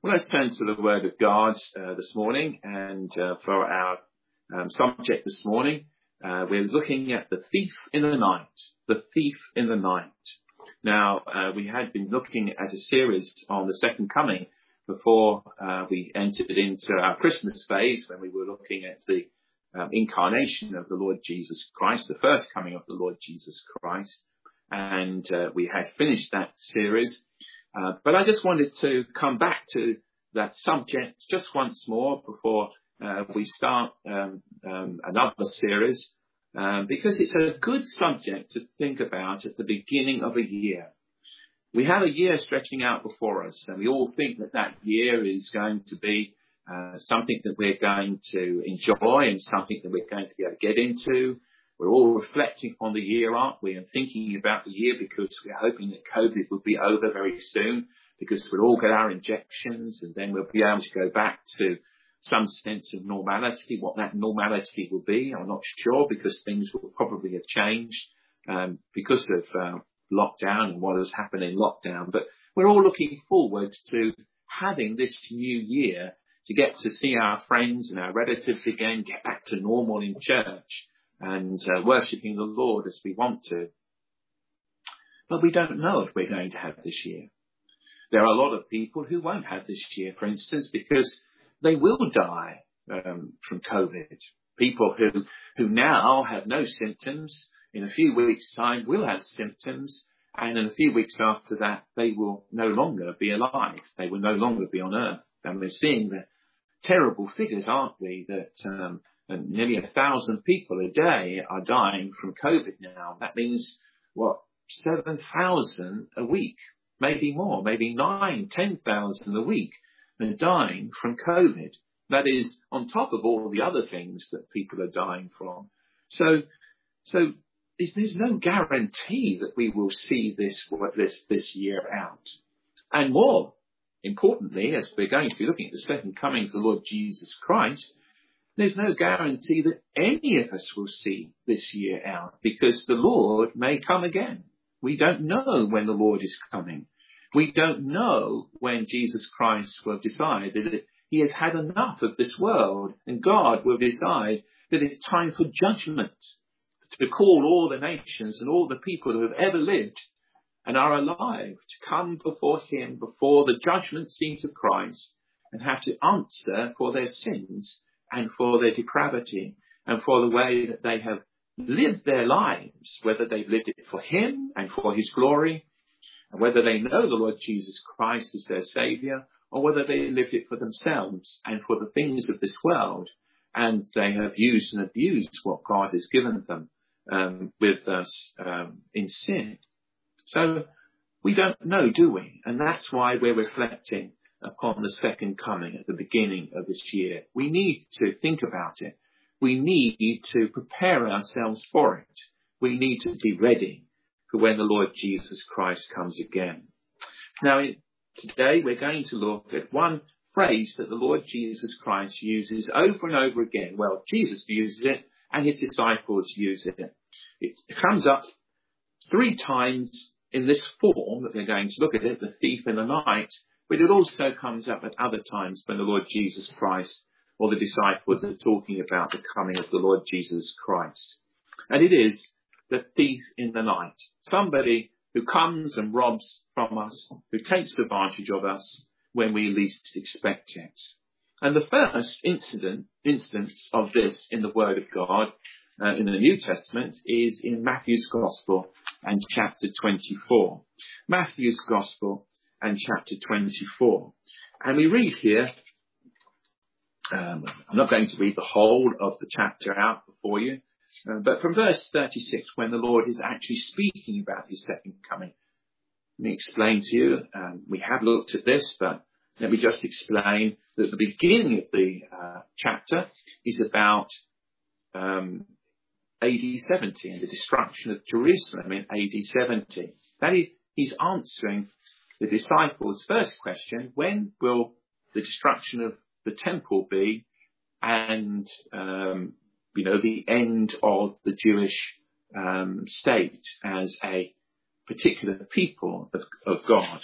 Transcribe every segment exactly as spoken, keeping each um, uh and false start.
Well, let's turn to the Word of God uh, this morning, and uh, for our um, subject this morning, uh, we're looking at the thief in the night. The thief in the night. Now, uh, we had been looking at a series on the second coming before uh, we entered into our Christmas phase, when we were looking at the um, incarnation of the Lord Jesus Christ, the first coming of the Lord Jesus Christ, and uh, we had finished that series. Uh, but I just wanted to come back to that subject just once more before uh, we start um, um, another series, um, because it's a good subject to think about at the beginning of a year. We have a year stretching out before us, and we all think that that year is going to be uh, something that we're going to enjoy and something that we're going to be able to get into. We're all reflecting on the year, aren't we, and thinking about the year because we're hoping that COVID will be over very soon, because we'll all get our injections and then we'll be able to go back to some sense of normality. What that normality will be, I'm not sure, because things will probably have changed um, because of uh, lockdown and what has happened in lockdown. But we're all looking forward to having this new year to get to see our friends and our relatives again, get back to normal in church, and uh, worshipping the Lord as we want to. But we don't know if we're going to have this year. There are a lot of people who won't have this year, for instance, because they will die um, from COVID. People who, who now have no symptoms, in a few weeks' time will have symptoms, and in a few weeks after that, they will no longer be alive. They will no longer be on earth. And we're seeing the terrible figures, aren't we, that um, and nearly a thousand people a day are dying from COVID now. That means, what, seven thousand a week, maybe more, maybe nine, ten thousand a week are dying from COVID. That is on top of all the other things that people are dying from. So, so there's, there's no guarantee that we will see this, this, this year out. And more importantly, as we're going to be looking at the second coming of the Lord Jesus Christ, there's no guarantee that any of us will see this year out, because the Lord may come again. We don't know when the Lord is coming. We don't know when Jesus Christ will decide that he has had enough of this world, and God will decide that it's time for judgment, to call all the nations and all the people who have ever lived and are alive to come before him, before the judgment seat of Christ, and have to answer for their sins and for their depravity, and for the way that they have lived their lives, whether they've lived it for him and for his glory, and whether they know the Lord Jesus Christ as their Saviour, or whether they lived it for themselves and for the things of this world, and they have used and abused what God has given them um, with us um, in sin. So we don't know, do we? And that's why we're reflecting upon the second coming at the beginning of this year. We need to think about it. We need to prepare ourselves for it. We need to be ready for when the Lord Jesus Christ comes again. Now, today we're going to look at one phrase that the Lord Jesus Christ uses over and over again. Well, Jesus uses it and his disciples use it. It comes up three times in this form that we're going to look at it, the thief in the night. But it also comes up at other times when the Lord Jesus Christ or the disciples are talking about the coming of the Lord Jesus Christ. And it is the thief in the night, somebody who comes and robs from us, who takes advantage of us when we least expect it. And the first incident, instance of this in the Word of God, uh, in the New Testament, is in Matthew's Gospel and chapter twenty-four. Matthew's Gospel and chapter twenty-four. And we read here, um, I'm not going to read the whole of the chapter out before you, uh, but from verse thirty-six, when the Lord is actually speaking about his second coming. Let me explain to you, um, we have looked at this, but let me just explain that the beginning of the uh, chapter is about um, A D seventy and the destruction of Jerusalem in A D seventy. That is, he's answering the disciples' first question: when will the destruction of the temple be, and um, you know, the end of the Jewish um, state as a particular people of, of God?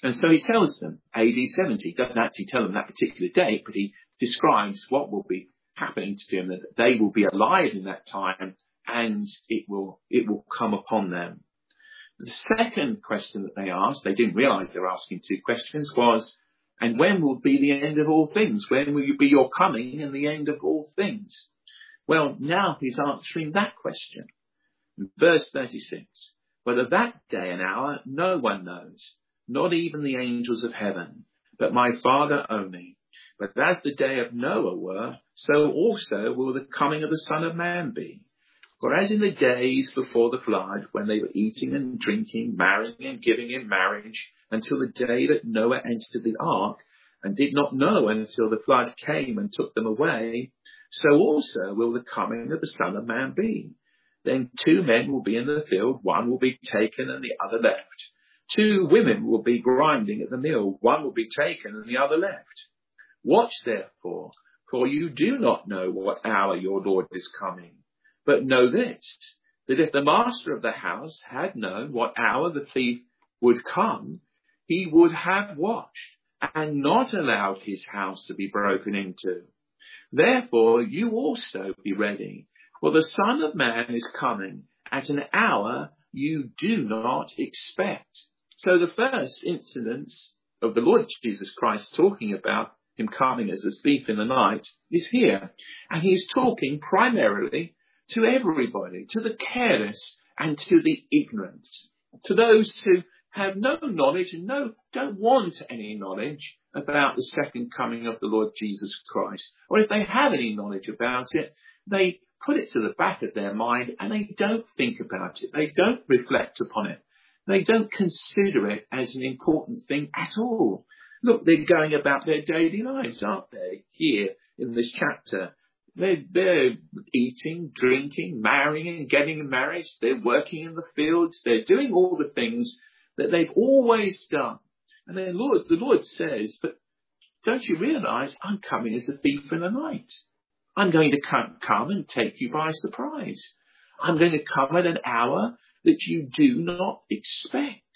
And so he tells them A D seventy. He doesn't actually tell them that particular date, but he describes what will be happening to them, that they will be alive in that time and it will, it will come upon them. The second question that they asked, they didn't realize they were asking two questions, was, and when will be the end of all things? When will you be your coming and the end of all things? Well, now he's answering that question. In verse thirty-six, but of that day and hour no one knows, not even the angels of heaven, but my Father only. But as the day of Noah were, so also will the coming of the Son of Man be. For as in the days before the flood, when they were eating and drinking, marrying and giving in marriage, until the day that Noah entered the ark, and did not know until the flood came and took them away, so also will the coming of the Son of Man be. Then two men will be in the field, one will be taken and the other left. Two women will be grinding at the mill, one will be taken and the other left. Watch therefore, for you do not know what hour your Lord is coming. But know this, that if the master of the house had known what hour the thief would come, he would have watched and not allowed his house to be broken into. Therefore you also be ready, for the Son of Man is coming at an hour you do not expect. So the first incidence of the Lord Jesus Christ talking about him coming as a thief in the night is here. And he's talking primarily to everybody, to the careless and to the ignorant, to those who have no knowledge and no don't want any knowledge about the second coming of the Lord Jesus Christ. Or if they have any knowledge about it, they put it to the back of their mind and they don't think about it. They don't reflect upon it. They don't consider it as an important thing at all. Look, they're going about their daily lives, aren't they? Here in this chapter. They're, they're eating, drinking, marrying and getting married. They're working in the fields. They're doing all the things that they've always done. And then Lord, the Lord says, but don't you realize I'm coming as a thief in the night? I'm going to come, come and take you by surprise. I'm going to come at an hour that you do not expect.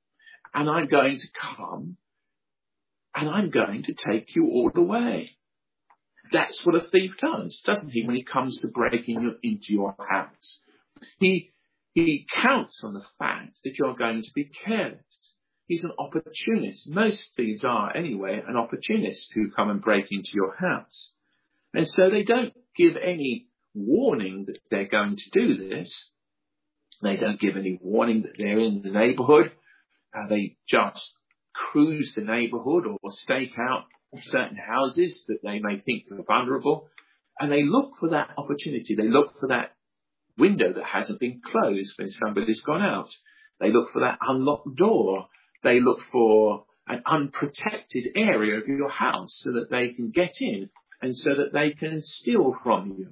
And I'm going to come and I'm going to take you all away. That's what a thief does, doesn't he, when he comes to breaking you into your house? He, he counts on the fact that you're going to be careless. He's an opportunist. Most thieves are, anyway, an opportunist who come and break into your house. And so they don't give any warning that they're going to do this. They don't give any warning that they're in the neighbourhood. Uh, they just cruise the neighbourhood or stake out certain houses that they may think are vulnerable, and they look for that opportunity. They look for that window that hasn't been closed when somebody's gone out. They look for that unlocked door. They look for an unprotected area of your house so that they can get in and so that they can steal from you.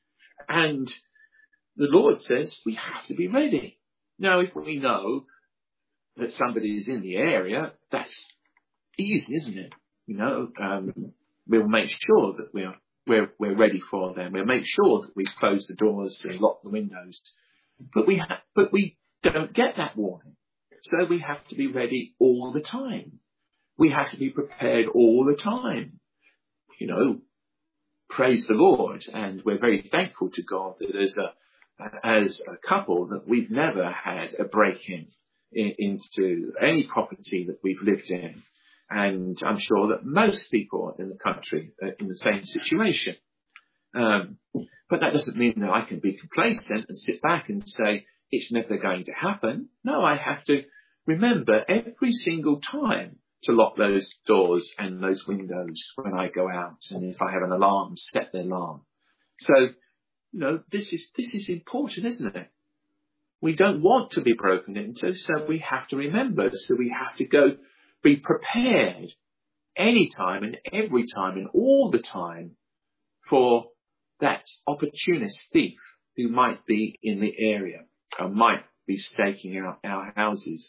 And the Lord says we have to be ready. Now, if we know that somebody is in the area, that's easy, isn't it? You know, um, we'll make sure that we're, we're, we're ready for them. We'll make sure that we've closed the doors and locked the windows. But we ha- but we don't get that warning. So we have to be ready all the time. We have to be prepared all the time. You know, praise the Lord. And we're very thankful to God that as a, as a couple that we've never had a break-in in, into any property that we've lived in. And I'm sure that most people in the country are in the same situation. Um, but that doesn't mean that I can be complacent and sit back and say, it's never going to happen. No, I have to remember every single time to lock those doors and those windows when I go out. And if I have an alarm, set the alarm. So, you know, this is, this is important, isn't it? We don't want to be broken into, so we have to remember. So we have to go be prepared anytime and every time and all the time for that opportunist thief who might be in the area or might be staking out our houses.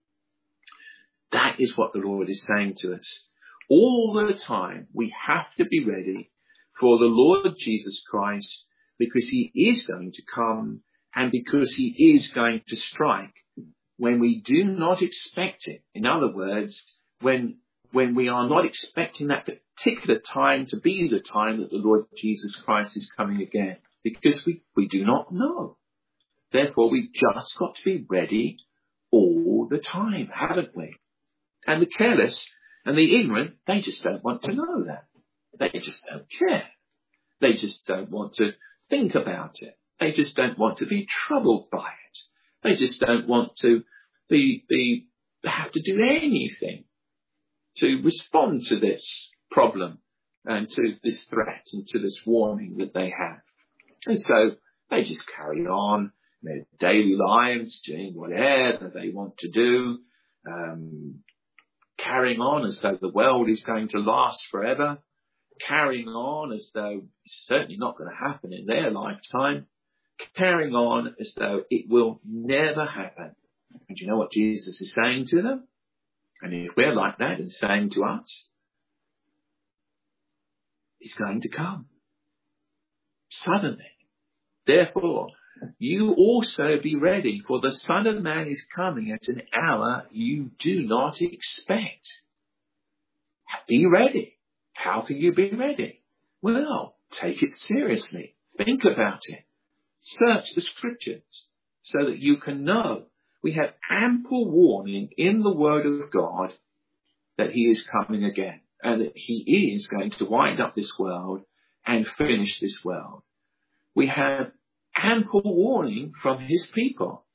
That is what the Lord is saying to us. All the time we have to be ready for the Lord Jesus Christ, because he is going to come and because he is going to strike when we do not expect it. In other words, when when we are not expecting that particular time to be the time that the Lord Jesus Christ is coming again, because we, we do not know. Therefore, we've just got to be ready all the time, haven't we? And the careless and the ignorant, they just don't want to know that. They just don't care. They just don't want to think about it. They just don't want to be troubled by it. They just don't want to be, be have to do anything to respond to this problem and to this threat and to this warning that they have. And so they just carry on their daily lives, doing whatever they want to do, um, carrying on as though the world is going to last forever, carrying on as though it's certainly not going to happen in their lifetime, carrying on as though it will never happen. And you know what Jesus is saying to them? And if we're like that and saying to us, He's going to come suddenly. Therefore, you also be ready, for the Son of Man is coming at an hour you do not expect. Be ready. How can you be ready? Well, take it seriously. Think about it. Search the scriptures so that you can know. We have ample warning in the Word of God that He is coming again and that He is going to wind up this world and finish this world. We have ample warning from His people.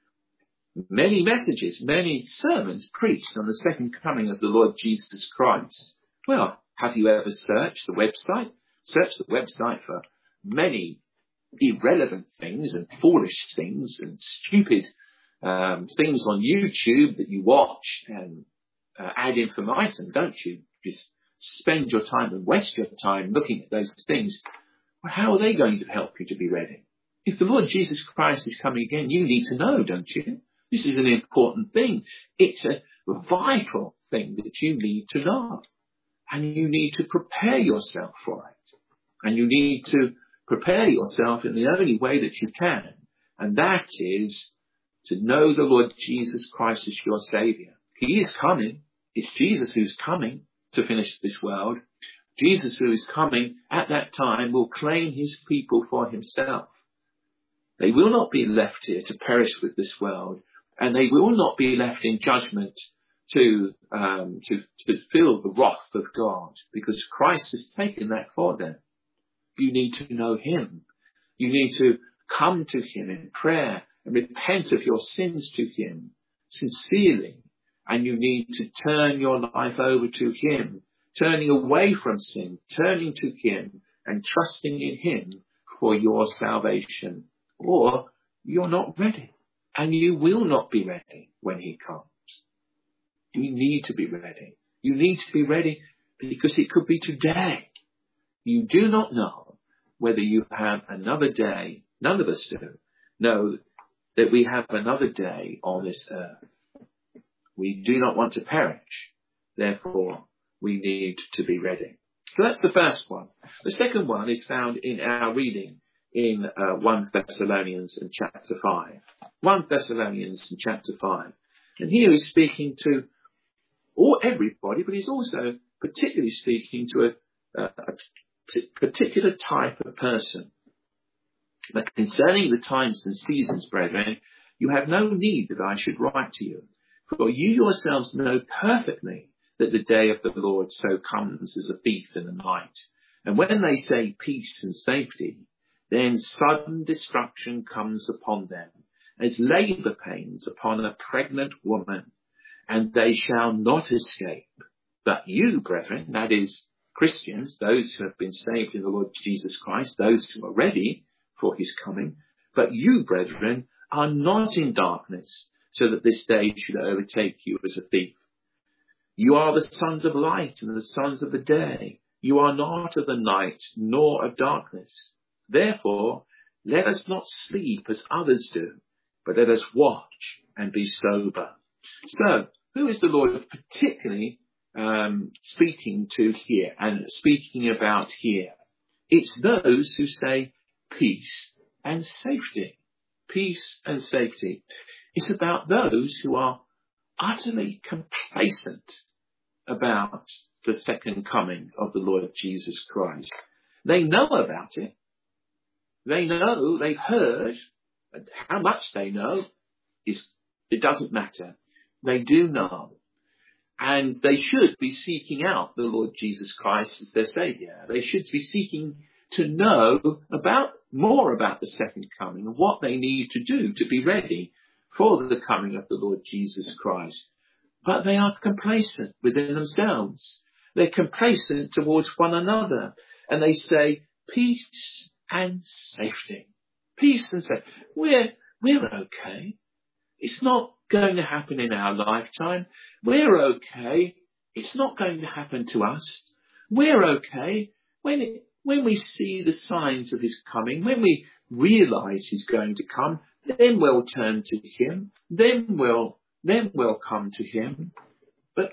Many messages, many sermons preached on the second coming of the Lord Jesus Christ. Well, have you ever searched the website? Search the website for many irrelevant things and foolish things and stupid um, things on YouTube that you watch and uh, ad infinitum, don't you? Just spend your time and waste your time looking at those things. Well, how are they going to help you to be ready? If the Lord Jesus Christ is coming again, you need to know, don't you? This is an important thing. It's a vital thing that you need to know. And you need to prepare yourself for it. And you need to prepare yourself in the only way that you can. And that is to know the Lord Jesus Christ as your Saviour. He is coming. It's Jesus who's coming to finish this world. Jesus who is coming at that time will claim His people for Himself. They will not be left here to perish with this world. And they will not be left in judgment to, um, to, to feel the wrath of God, because Christ has taken that for them. You need to know Him. You need to come to Him in prayer and repent of your sins to Him sincerely. And you need to turn your life over to Him, turning away from sin, turning to Him and trusting in Him for your salvation. Or you're not ready, and you will not be ready when He comes. You need to be ready. You need to be ready because it could be today. You do not know whether you have another day. None of us do know that we have another day on this earth. We do not want to perish. Therefore, we need to be ready. So that's the first one. The second one is found in our reading in uh, First Thessalonians in chapter five. First Thessalonians in chapter five. And here he's speaking to all everybody, but he's also particularly speaking to a, a, a t- particular type of person. But concerning the times and seasons, brethren, you have no need that I should write to you. For you yourselves know perfectly that the day of the Lord so comes as a thief in the night. And when they say peace and safety, then sudden destruction comes upon them, as labour pains upon a pregnant woman, and they shall not escape. But you, brethren, that is, Christians, those who have been saved in the Lord Jesus Christ, those who are ready for His coming, but you, brethren, are not in darkness, so that this day should overtake you as a thief. You are the sons of light and the sons of the day. You are not of the night, nor of darkness. Therefore, let us not sleep as others do, but let us watch and be sober. So, who is the Lord particularly um, speaking to here and speaking about here? It's those who say peace and safety. Peace and safety. It's about those who are utterly complacent about the second coming of the Lord Jesus Christ. They know about it. They know, they've heard, and how much they know is, it doesn't matter. They do know. And they should be seeking out the Lord Jesus Christ as their Saviour. They should be seeking to know about, more about the second coming and what they need to do to be ready for the coming of the Lord Jesus Christ. But they are complacent within themselves. They're complacent towards one another. And they say, peace and safety. Peace and safety. We're, we're okay. It's not going to happen in our lifetime. We're okay. It's not going to happen to us. We're okay. When it, when we see the signs of his coming, when we realize he's going to come, then we'll turn to him. Then we'll, then we'll come to him. But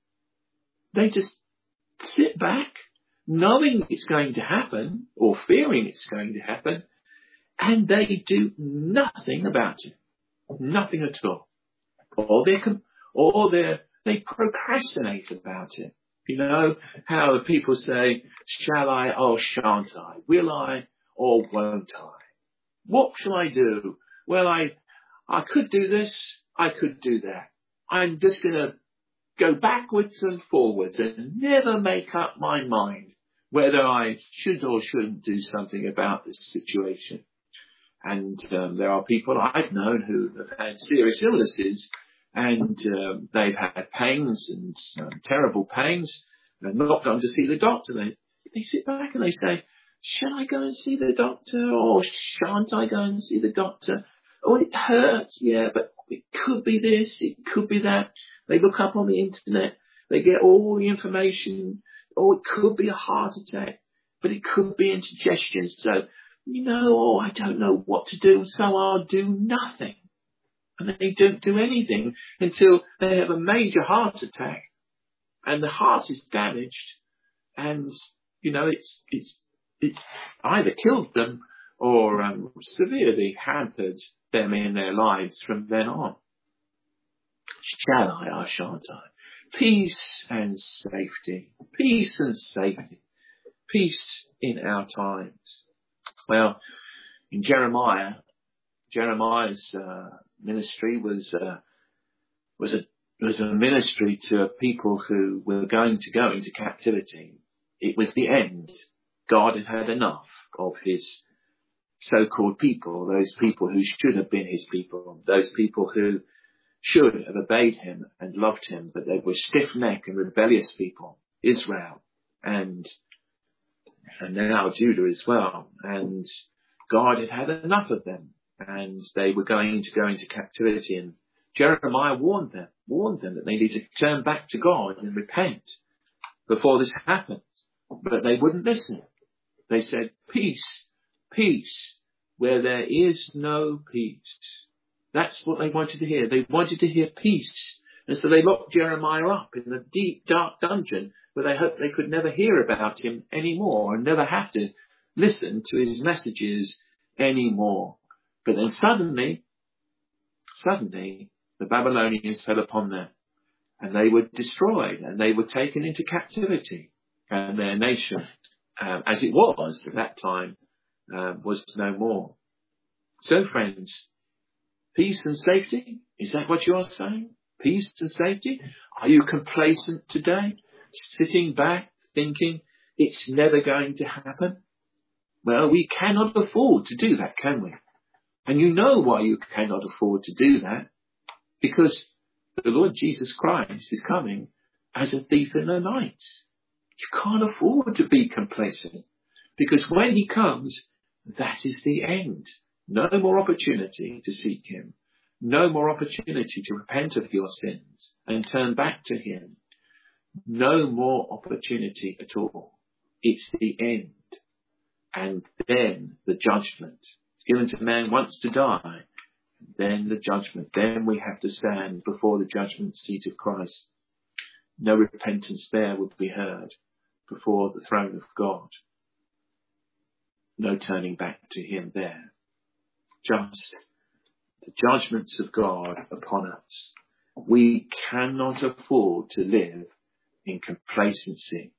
they just sit back, knowing it's going to happen, or fearing it's going to happen, and they do nothing about it. Nothing at all. Or they can, or they they procrastinate about it. You know how people say, shall I or shan't I? Will I or won't I? What shall I do? Well, I, I could do this. I could do that. I'm just going to go backwards and forwards and never make up my mind whether I should or shouldn't do something about this situation. And um, there are people I've known who have had serious illnesses, and um, they've had pains and um, terrible pains, and not gone to see the doctor. They, they sit back and they say, shall I go and see the doctor, or shan't I go and see the doctor? Oh, it hurts, yeah, but it could be this, it could be that. They look up on the internet, they get all the information. Oh, it could be a heart attack, but it could be indigestion. So, you know, oh, I don't know what to do, so I'll do nothing. And they don't do anything until they have a major heart attack and the heart is damaged, and, you know, it's, it's, it's either killed them or um, severely hampered them in their lives from then on. Shall I or shan't I? Peace and safety. Peace and safety. Peace in our times. Well, in Jeremiah, Jeremiah's uh, ministry was uh, was a was a ministry to a people who were going to go into captivity. It was the end. God had had enough of his so-called people, those people who should have been his people, those people who should have obeyed him and loved him, but they were stiff-necked and rebellious people, Israel, and and now Judah as well. And God had had enough of them, and they were going to go into captivity. And Jeremiah warned them, warned them that they needed to turn back to God and repent before this happened. But they wouldn't listen. They said, peace, peace, where there is no peace. That's what they wanted to hear. They wanted to hear peace. And so they locked Jeremiah up in a deep, dark dungeon where they hoped they could never hear about him anymore and never have to listen to his messages anymore. But then suddenly, suddenly, the Babylonians fell upon them, and they were destroyed, and they were taken into captivity. And their nation, um, as it was at that time, um, was no more. So, friends, peace and safety, is that what you are saying? Peace and safety? Are you complacent today? Sitting back, thinking it's never going to happen? Well, we cannot afford to do that, can we? And you know why you cannot afford to do that. Because the Lord Jesus Christ is coming as a thief in the night. You can't afford to be complacent. Because when he comes, that is the end. No more opportunity to seek him. No more opportunity to repent of your sins and turn back to him. No more opportunity at all. It's the end. And then the judgment. It's given to man once to die. Then the judgment. Then we have to stand before the judgment seat of Christ. No repentance there would be heard before the throne of God. No turning back to him there. Just the judgments of God upon us. We cannot afford to live in complacency.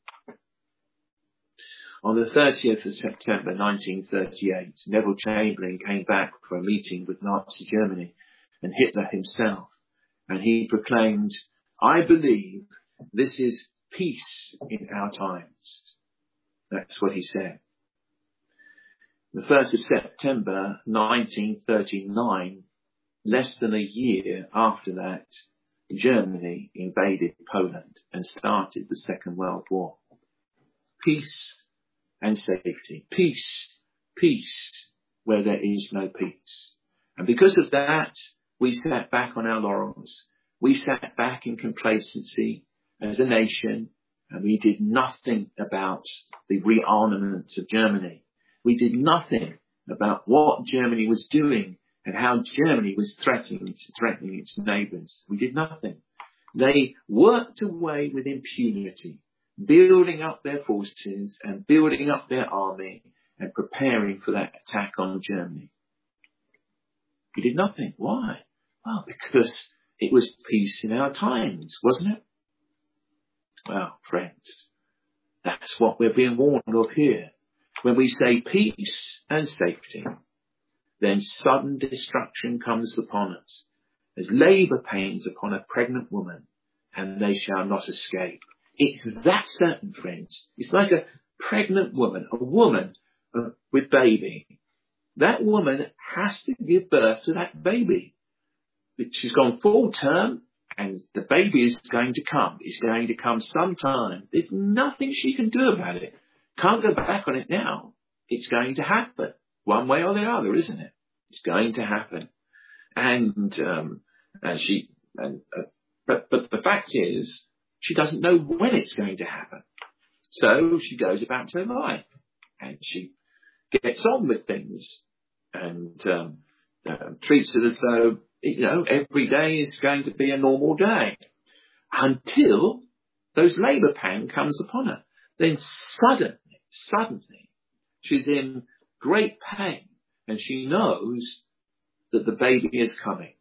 On the thirtieth of September nineteen thirty-eight, Neville Chamberlain came back for a meeting with Nazi Germany and Hitler himself, and he proclaimed, "I believe this is peace in our times." That's what he said. The first of September nineteen thirty-nine, less than a year after that, Germany invaded Poland and started the Second World War. Peace and safety. Peace, peace, where there is no peace. And because of that, we sat back on our laurels. We sat back in complacency as a nation, and we did nothing about the rearmament of Germany. We did nothing about what Germany was doing and how Germany was threatening, threatening its neighbours. We did nothing. They worked away with impunity, building up their forces and building up their army and preparing for that attack on Germany. We did nothing. Why? Well, because it was peace in our times, wasn't it? Well, friends, that's what we're being warned of here. When we say peace and safety, then sudden destruction comes upon us, as labour pains upon a pregnant woman, and they shall not escape. It's that certain, friends. It's like a pregnant woman, a woman uh, with baby. That woman has to give birth to that baby. She's gone full term, and the baby is going to come. It's going to come sometime. There's nothing she can do about it. Can't go back on it now. It's going to happen. One way or the other, isn't it? It's going to happen. And, um, and she, and, uh, but, but the fact is, she doesn't know when it's going to happen. So she goes about her life and she gets on with things and, um, uh, treats it as though, you know, every day is going to be a normal day until those labour pain comes upon her. Then suddenly, suddenly, she's in great pain and she knows that the baby is coming.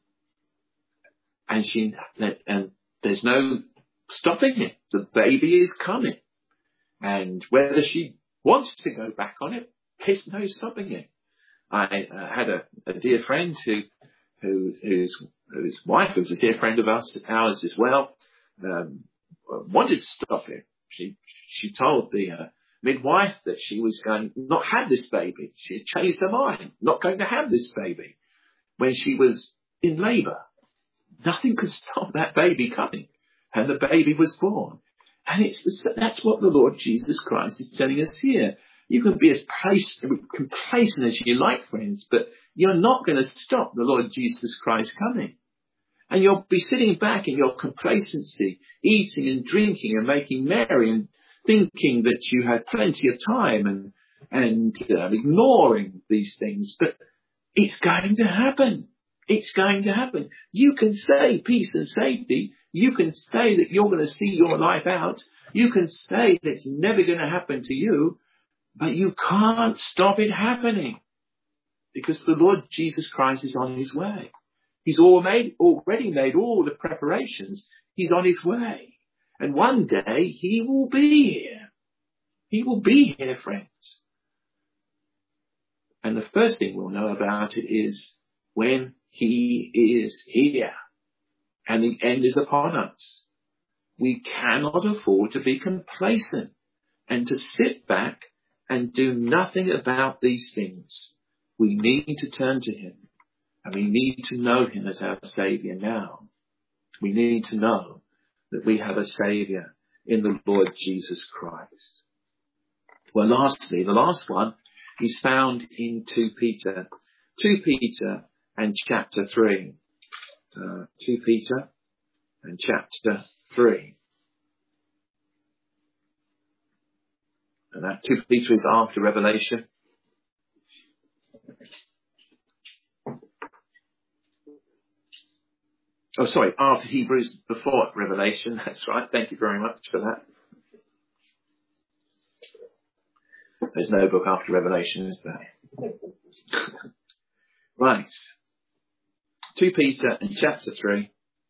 And she, and there's no stopping it. The baby is coming. And whether she wants to go back on it, there's no stopping it. I uh, had a, a dear friend who, who, whose, whose wife was a dear friend of us, ours as well, um, wanted to stop it. She, she told the, uh, midwife that she was going to not have this baby. She had changed her mind, not going to have this baby when she was in labour. Nothing could stop that baby coming. And the baby was born. And it's, that's what the Lord Jesus Christ is telling us here. You can be as complacent as you like, friends, but you're not going to stop the Lord Jesus Christ coming. And you'll be sitting back in your complacency, eating and drinking and making merry and thinking that you had plenty of time and, and uh, ignoring these things. But it's going to happen. It's going to happen. You can say peace and safety. You can say that you're going to see your life out. You can say that it's never going to happen to you, but you can't stop it happening because the Lord Jesus Christ is on his way. He's all made, already made all the preparations. He's on his way. And one day he will be here. He will be here, friends. And the first thing we'll know about it is when he is here and the end is upon us. We cannot afford to be complacent and to sit back and do nothing about these things. We need to turn to him and we need to know him as our Saviour now. We need to know that we have a Saviour in the Lord Jesus Christ. Well, lastly, the last one is found in Second Peter. Second Peter and chapter three. Uh, Second Peter and chapter three. And that Second Peter is after Revelation. Oh, sorry, after Hebrews, before Revelation. That's right. Thank you very much for that. There's no book after Revelation, is there? Right. Second Peter in chapter three.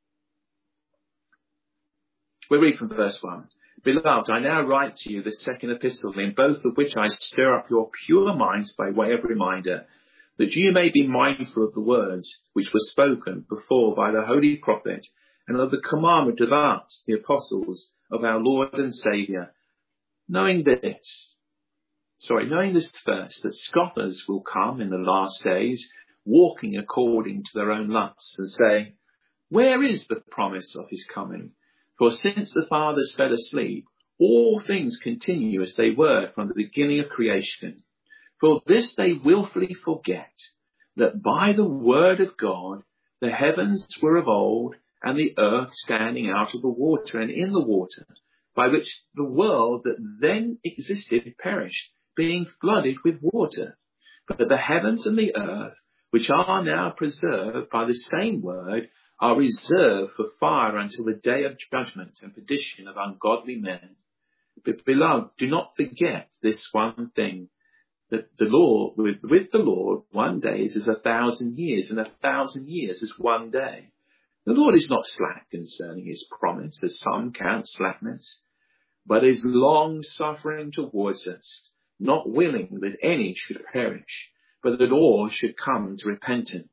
We read from verse one. Beloved, I now write to you the second epistle, in both of which I stir up your pure minds by way of reminder, that you may be mindful of the words which were spoken before by the holy prophet, and of the commandment of us, the apostles of our Lord and Saviour, knowing this, sorry, knowing this first, that scoffers will come in the last days, walking according to their own lusts, and saying, where is the promise of his coming? For since the fathers fell asleep, all things continue as they were from the beginning of creation. For this they willfully forget, that by the word of God the heavens were of old, and the earth standing out of the water and in the water, by which the world that then existed perished, being flooded with water. But the heavens and the earth, which are now preserved by the same word, are reserved for fire until the day of judgment and perdition of ungodly men. But beloved, do not forget this one thing, that the Lord, with, with the Lord, one day is as a thousand years, and a thousand years is one day. The Lord is not slack concerning his promise, as some count slackness, but is long suffering towards us, not willing that any should perish, but that all should come to repentance.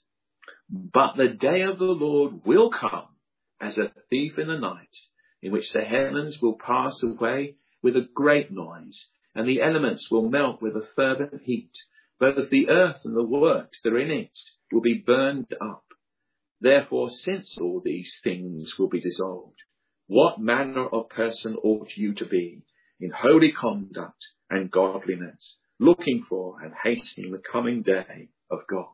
But the day of the Lord will come as a thief in the night, in which the heavens will pass away with a great noise, and the elements will melt with a fervent heat. Both the earth and the works that are in it will be burned up. Therefore, since all these things will be dissolved, what manner of person ought you to be in holy conduct and godliness, looking for and hastening the coming day of God?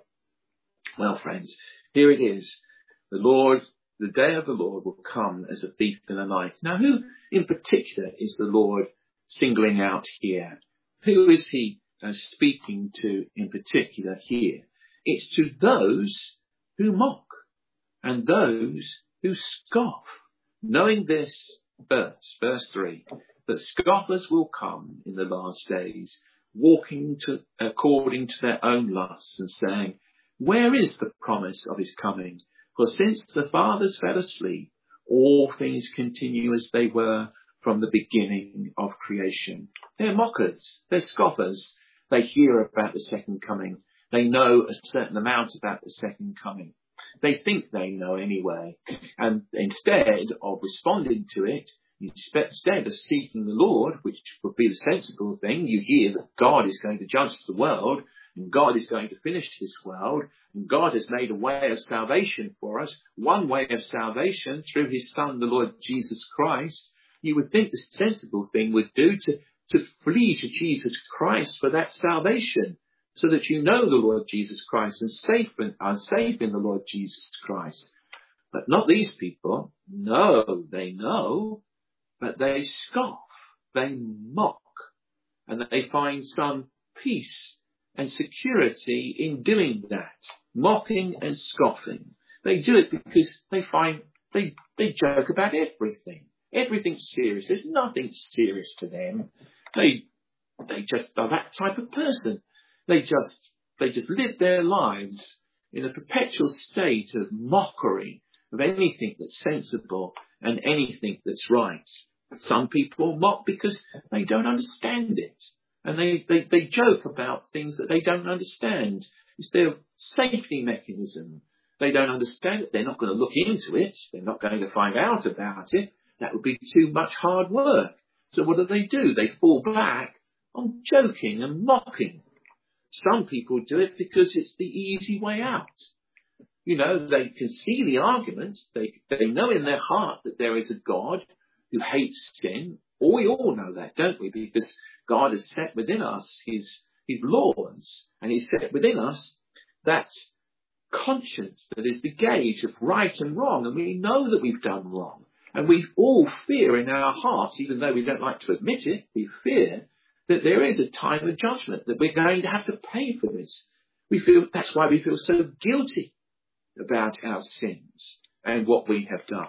Well, friends, here it is. The Lord, the day of the Lord will come as a thief in the night. Now, who in particular is the Lord singling out here? Who is he uh, speaking to in particular here? It's to those who mock and those who scoff, knowing this verse, verse three, that scoffers will come in the last days, walking to, according to their own lusts, and saying, where is the promise of his coming? For since the fathers fell asleep, all things continue as they were from the beginning of creation. They're mockers. They're scoffers. They hear about the second coming. They know a certain amount about the second coming. They think they know anyway. And instead of responding to it, instead of seeking the Lord, which would be the sensible thing, you hear that God is going to judge the world, and God is going to finish this world, and God has made a way of salvation for us, one way of salvation through his Son, the Lord Jesus Christ. You would think the sensible thing would do to, to flee to Jesus Christ for that salvation, so that you know the Lord Jesus Christ and safe and are safe in the Lord Jesus Christ. But not these people. No, they know, but they scoff, they mock, and they find some peace and security in doing that, mocking and scoffing. They do it because they find they, they joke about everything. Everything's serious. There's nothing serious to them. They, they just are that type of person. They just, they just live their lives in a perpetual state of mockery of anything that's sensible and anything that's right. Some people mock because they don't understand it. And they, they, they joke about things that they don't understand. It's their safety mechanism. They don't understand it. They're not going to look into it. They're not going to find out about it. That would be too much hard work. So what do they do? They fall back on joking and mocking. Some people do it because it's the easy way out. You know, they can see the arguments. They, they know in their heart that there is a God who hates sin. Oh, we all know that, don't we? Because God has set within us his, his laws, and he's set within us that conscience that is the gauge of right and wrong, and we know that we've done wrong. And we all fear in our hearts, even though we don't like to admit it, we fear that there is a time of judgment, that we're going to have to pay for this. We feel, that's why we feel so guilty about our sins and what we have done.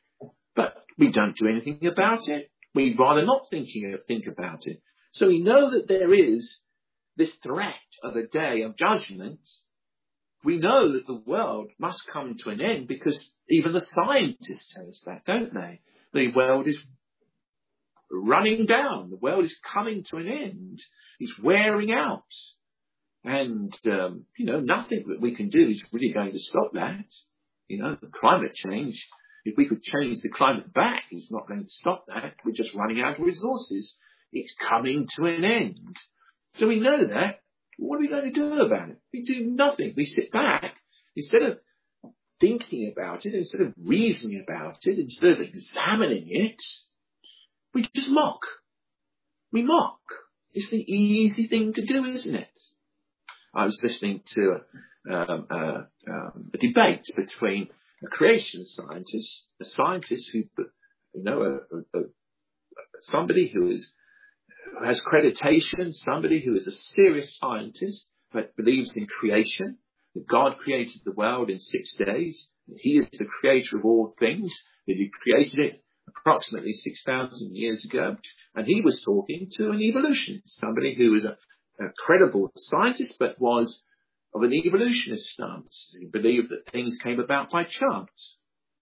But we don't do anything about it. We'd rather not thinking of, think about it. So we know that there is this threat of a day of judgment We know that the world must come to an end because even the scientists tell us that, don't they? The world is running down. The world is coming to an end. It's wearing out. And, um, you know, nothing that we can do is really going to stop that. You know, the climate change, if we could change the climate back, it's not going to stop that. We're just running out of resources. It's coming to an end. So we know that. What are we going to do about it? We do nothing. We sit back. Instead of thinking about it, instead of reasoning about it, instead of examining it, we just mock. We mock. It's the easy thing to do, isn't it? I was listening to a, um, uh, um, a debate between a creation scientist, a scientist who, you know, a, a, a, somebody who is has accreditation, somebody who is a serious scientist but believes in creation, that God created the world in six days, that he is the creator of all things, that he created it approximately six thousand years ago. And he was talking to an evolutionist, somebody who was a, a credible scientist but was of an evolutionist stance. He believed that things came about by chance.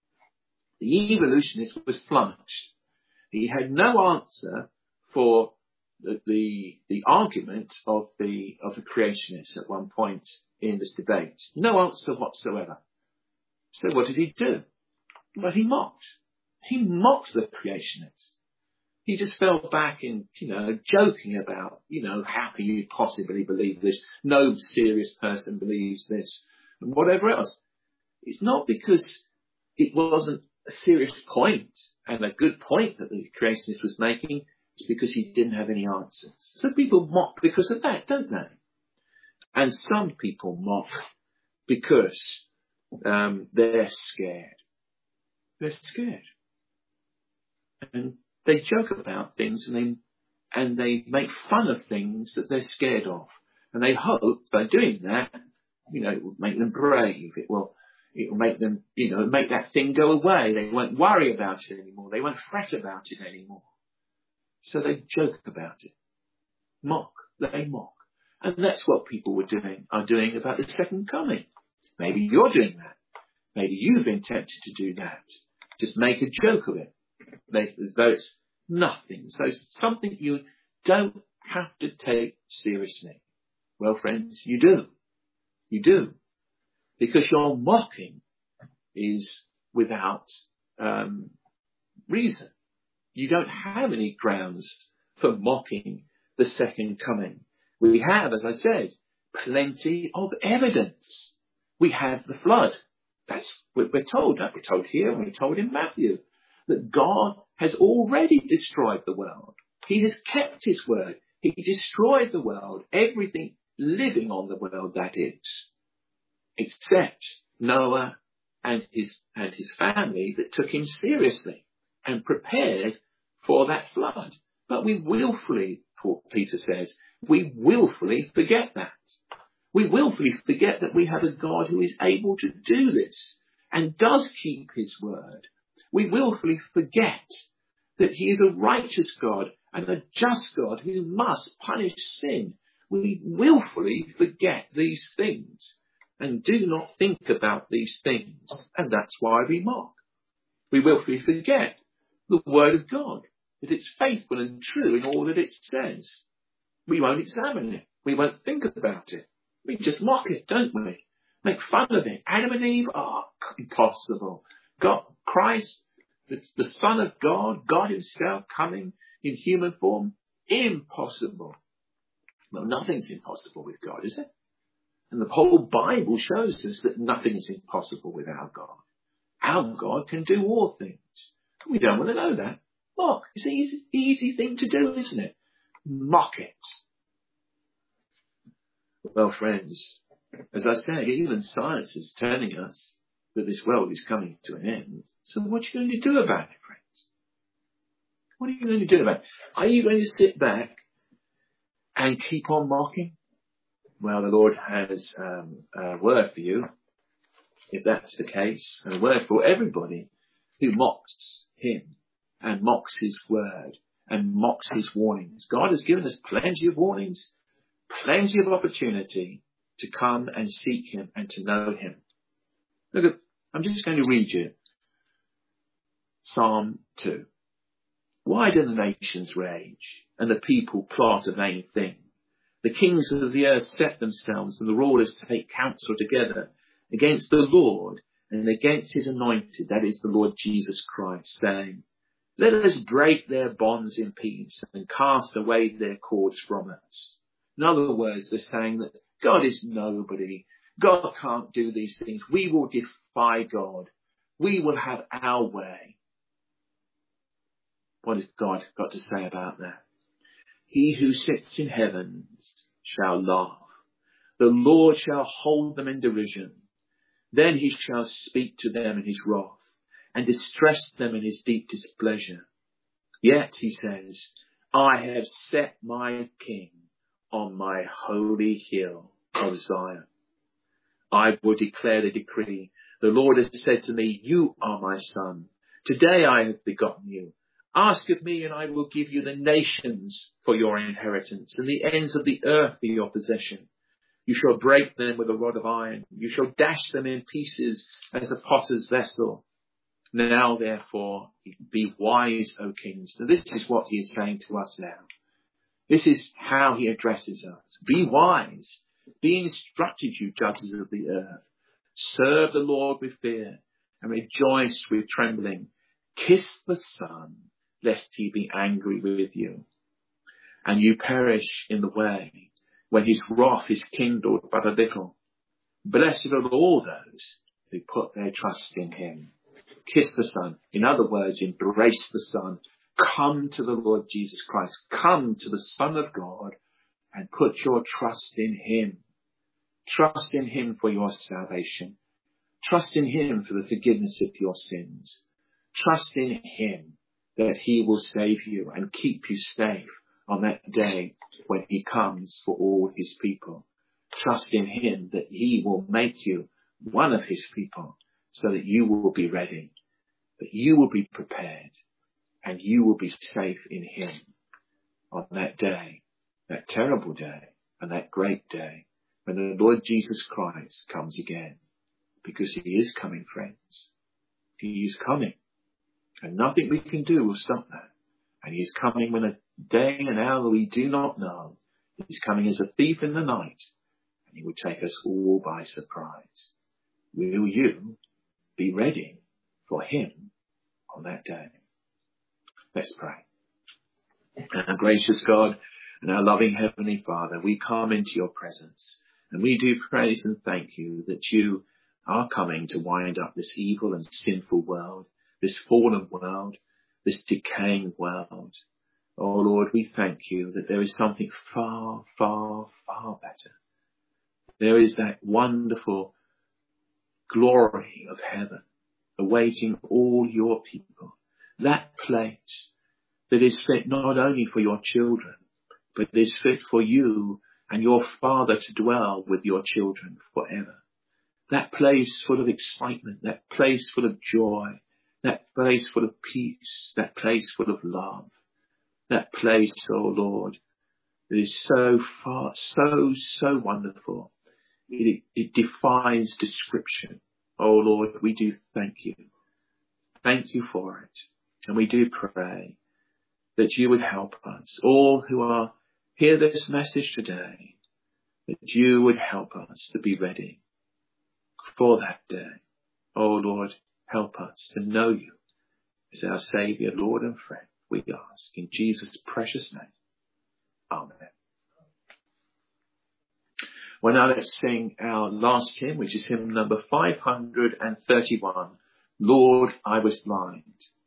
The evolutionist was flummoxed. He had no answer for The, the the argument of the of the creationists at one point in this debate. No answer whatsoever. So what did he do? Well, he mocked. He mocked the creationists. He just fell back in, you know, joking about, you know, how can you possibly believe this? No serious person believes this, and whatever else. It's not because it wasn't a serious point and a good point that the creationist was making. It's because he didn't have any answers. So people mock because of that, don't they? And some people mock because um, they're scared. They're scared. And they joke about things and they, and they make fun of things that they're scared of. And they hope by doing that, you know, it will make them brave. It will, it will make them, you know, make that thing go away. They won't worry about it anymore. They won't fret about it anymore. So they joke about it. Mock. They mock. And that's what people were doing, are doing about the second coming. Maybe you're doing that. Maybe you've been tempted to do that. Just make a joke of it. Make as though it's nothing. So it's something you don't have to take seriously. Well, friends, you do. You do. Because your mocking is without um, reason. You don't have any grounds for mocking the second coming. We have, as I said, plenty of evidence. We have the flood. That's what we're told. That we're told here and we're told in Matthew that God has already destroyed the world. He has kept his word. He destroyed the world, everything living on the world, that is, except Noah and his, and his family that took him seriously and prepared for that flood. But we willfully, Peter says, we willfully forget that. We willfully forget that we have a God who is able to do this and does keep his word. We willfully forget that he is a righteous God and a just God who must punish sin. We willfully forget these things and do not think about these things. And that's why we mock. We willfully forget the word of God, that it's faithful and true in all that it says. We won't examine it. We won't think about it. We just mock it, don't we? Make fun of it. Adam and Eve are impossible. God, Christ, the, the Son of God, God himself coming in human form, impossible. Well, nothing's impossible with God, is it? And the whole Bible shows us that nothing is impossible with our God. Our God can do all things. We don't want to know that. Mock. It's an easy, easy thing to do, isn't it? Mock it. Well, friends, as I said, even science is telling us that this world is coming to an end. So what are you going to do about it, friends? What are you going to do about it? Are you going to sit back and keep on mocking? Well, the Lord has um, a word for you, if that's the case, and a word for everybody who mocks him and mocks his word and mocks his warnings. God has given us plenty of warnings, plenty of opportunity to come and seek him and to know him. Look at, I'm just going to read you Psalm two. Why do the nations rage and the people plot a vain thing? The kings of the earth set themselves and the rulers take counsel together against the Lord and against his anointed, that is the Lord Jesus Christ, saying, let us break their bonds in peace and cast away their cords from us. In other words, they're saying that God is nobody. God can't do these things. We will defy God. We will have our way. What has God got to say about that? He who sits in heavens shall laugh. The Lord shall hold them in derision. Then he shall speak to them in his wrath and distress them in his deep displeasure. Yet, he says, I have set my king on my holy hill of Zion. I will declare the decree. The Lord has said to me, you are my son. Today I have begotten you. Ask of me and I will give you the nations for your inheritance and the ends of the earth for your possession. You shall break them with a rod of iron. You shall dash them in pieces as a potter's vessel. Now, therefore, be wise, O kings. And this is what he is saying to us now. This is how he addresses us. Be wise. Be instructed, you judges of the earth. Serve the Lord with fear and rejoice with trembling. Kiss the Son, lest he be angry with you, and you perish in the way when his wrath is kindled but a little. Blessed are all those who put their trust in him. Kiss the Son. In other words, embrace the Son. Come to the Lord Jesus Christ. Come to the Son of God and put your trust in him. Trust in him for your salvation. Trust in him for the forgiveness of your sins. Trust in him that he will save you and keep you safe on that day when he comes for all his people. Trust in him that he will make you one of his people so that you will be ready, that you will be prepared, and you will be safe in him on that day, that terrible day, and that great day when the Lord Jesus Christ comes again. Because he is coming, friends. He is coming. And nothing we can do will stop that. And he is coming when a day and hour we do not know. He's coming as a thief in the night. And he will take us all by surprise. Will you be ready for him on that day? Let's pray. Our gracious God and our loving Heavenly Father, we come into your presence. And we do praise and thank you that you are coming to wind up this evil and sinful world, this fallen world, this decaying world. Oh Lord, we thank you that there is something far, far, far better. There is that wonderful glory of heaven awaiting all your people. That place that is fit not only for your children, but is fit for you and your Father to dwell with your children forever. That place full of excitement, that place full of joy, that place full of peace, that place full of love, that place, oh Lord, that is so far, so, so wonderful. It, it defies description. Oh Lord, we do thank you. Thank you for it. And we do pray that you would help us, all who are hear this message today, that you would help us to be ready for that day. Oh Lord, help us to know you as our Saviour, Lord and friend, we ask in Jesus' precious name. Amen. Well, now let's sing our last hymn, which is hymn number five hundred thirty-one, Lord, I Was Blind.